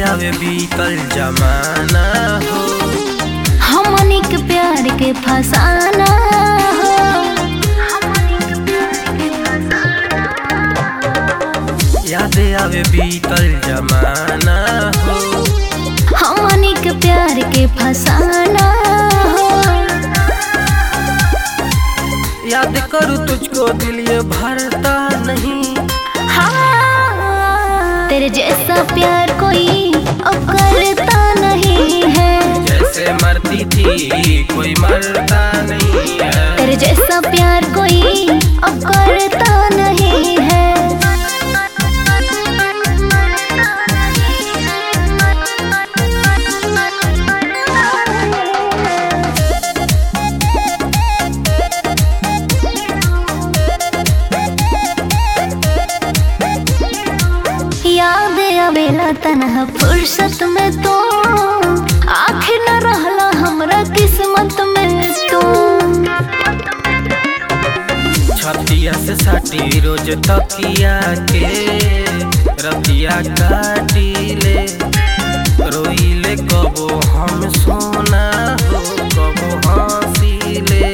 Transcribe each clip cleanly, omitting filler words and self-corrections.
आवे बीतल जमाना हो, हमनी के प्यार के फसाना हो। याद आवे बीतल जमाना हो, हमनी के प्यार के फसाना हो। याद करूँ तुझको दिल ये भरता नहीं। हाँ, तेरे जैसा प्यार कोई अब करता नहीं है। जैसे मरती थी कोई मरता नहीं है। तेरे जैसा प्यार कोई अब करता नहीं है। याद आवेला तन्हा फुर्सत में तो, आखिर न रहला हमरा किस्मत में तो। छतिया से साटी रोज तकिया के, रतिया काटी ले रोई ले। कबो हम सोना हो कबो हंसी ले।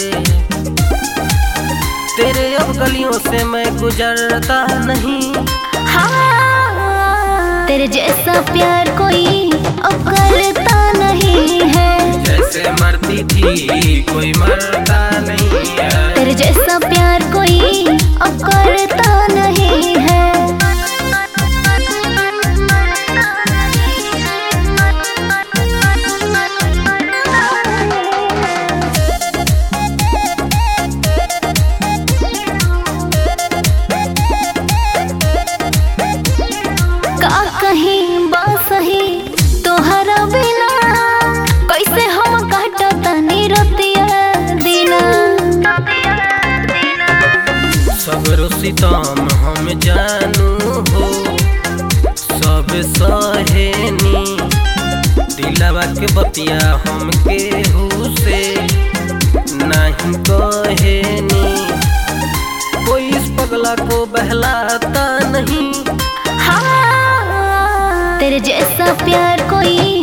तेरे अब गलियों से मैं गुजरता नहीं। हाँ, तेरे जैसा प्यार कोई अब करता नहीं है। जैसे मरती थी कोई मरता नहीं है। तेरे जैसा प्यार कोई अब करता नहीं है। का कहीं बासही तोहरा बिना, कैसे हम काटतानी रतिया दिना। सगरो सितम हम जानू हो, सब सहेनी। दिलवा के बतिया हम केहू से नहीं कहेनी। कोई इस पगला को बहलाता नहीं। हाँ, तेरे जैसा प्यार कोई